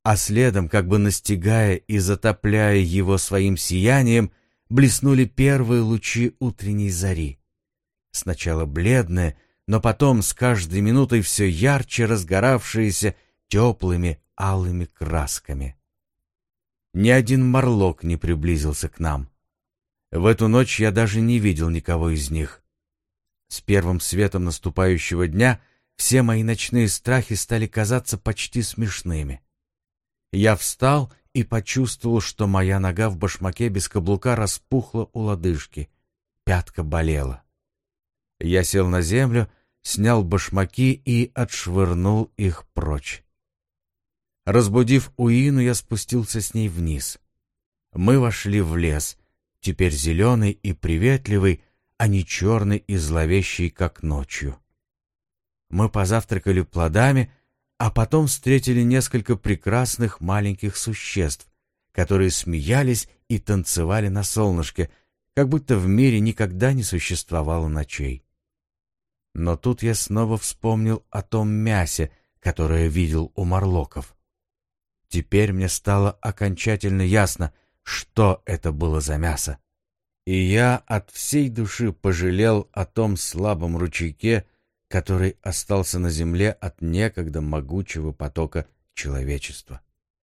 а следом, как бы настигая и затопляя его своим сиянием, блеснули первые лучи утренней зари. Сначала бледные, но потом с каждой минутой все ярче разгоравшиеся теплыми алыми красками. Ни один морлок не приблизился к нам. В эту ночь я даже не видел никого из них. С первым светом наступающего дня все мои ночные страхи стали казаться почти смешными. Я встал и почувствовал, что моя нога в башмаке без каблука распухла у лодыжки. Пятка болела. Я сел на землю, снял башмаки и отшвырнул их прочь. Разбудив Уину, я спустился с ней вниз. Мы вошли в лес, теперь зеленый и приветливый, а не черный и зловещий, как ночью. Мы позавтракали плодами, а потом встретили несколько прекрасных маленьких существ, которые смеялись и танцевали на солнышке, как будто в мире никогда не существовало ночей. Но тут я снова вспомнил о том мясе, которое видел у морлоков. Теперь мне стало окончательно ясно, что это было за мясо. И я от всей души пожалел о том слабом ручейке, который остался на земле от некогда могучего потока человечества.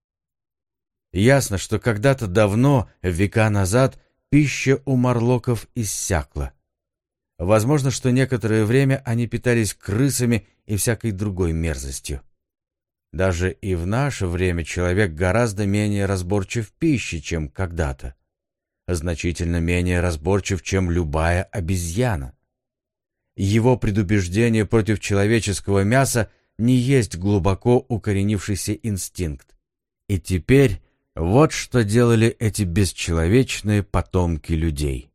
Ясно, что когда-то давно, века назад, пища у морлоков иссякла. Возможно, что некоторое время они питались крысами и всякой другой мерзостью. Даже и в наше время человек гораздо менее разборчив в пище, чем когда-то. Значительно менее разборчив, чем любая обезьяна. Его предубеждение против человеческого мяса не есть глубоко укоренившийся инстинкт. И теперь вот что делали эти бесчеловечные потомки людей.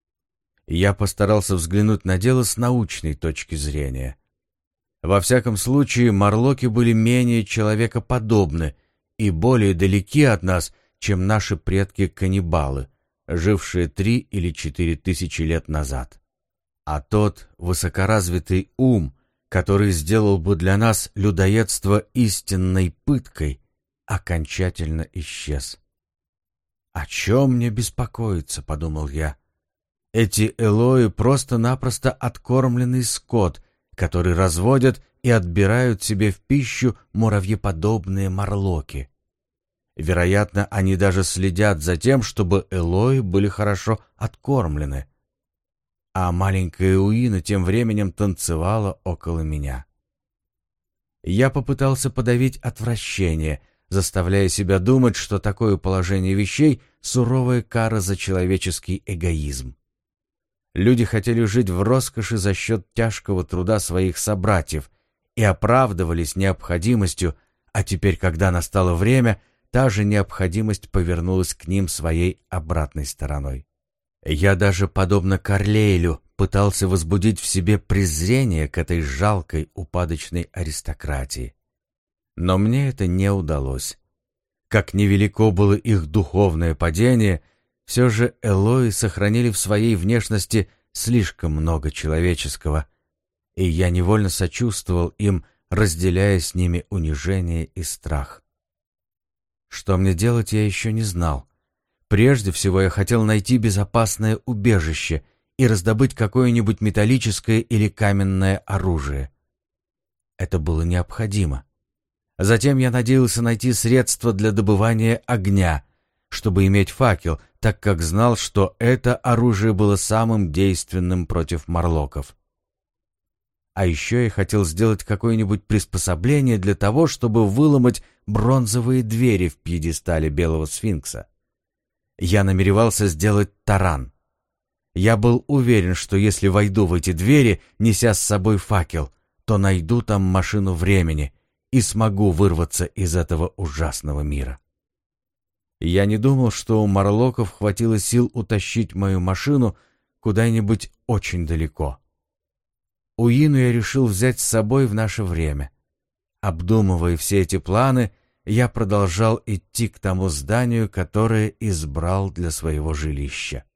Я постарался взглянуть на дело с научной точки зрения. Во всяком случае, морлоки были менее человекоподобны и более далеки от нас, чем наши предки-каннибалы, жившие 3 или 4 тысячи лет назад. А тот высокоразвитый ум, который сделал бы для нас людоедство истинной пыткой, окончательно исчез. «О чем мне беспокоиться?» — подумал я. «Эти элои просто-напросто откормленный скот, который разводят и отбирают себе в пищу муравьеподобные морлоки. Вероятно, они даже следят за тем, чтобы элои были хорошо откормлены. А маленькая Уина тем временем танцевала около меня. Я попытался подавить отвращение, заставляя себя думать, что такое положение вещей — суровая кара за человеческий эгоизм. Люди хотели жить в роскоши за счет тяжкого труда своих собратьев и оправдывались необходимостью, а теперь, когда настало время, та же необходимость повернулась к ним своей обратной стороной. Я даже, подобно Карлейлю, пытался возбудить в себе презрение к этой жалкой упадочной аристократии. Но мне это не удалось. Как невелико было их духовное падение, все же элои сохранили в своей внешности слишком много человеческого, и я невольно сочувствовал им, разделяя с ними унижение и страх. Что мне делать, я еще не знал. Прежде всего я хотел найти безопасное убежище и раздобыть какое-нибудь металлическое или каменное оружие. Это было необходимо. Затем я надеялся найти средства для добывания огня, чтобы иметь факел, так как знал, что это оружие было самым действенным против морлоков. А еще я хотел сделать какое-нибудь приспособление для того, чтобы выломать бронзовые двери в пьедестале Белого Сфинкса. Я намеревался сделать таран. Я был уверен, что если войду в эти двери, неся с собой факел, то найду там машину времени и смогу вырваться из этого ужасного мира. Я не думал, что у морлоков хватило сил утащить мою машину куда-нибудь очень далеко. Уину я решил взять с собой в наше время. Обдумывая все эти планы, я продолжал идти к тому зданию, которое избрал для своего жилища.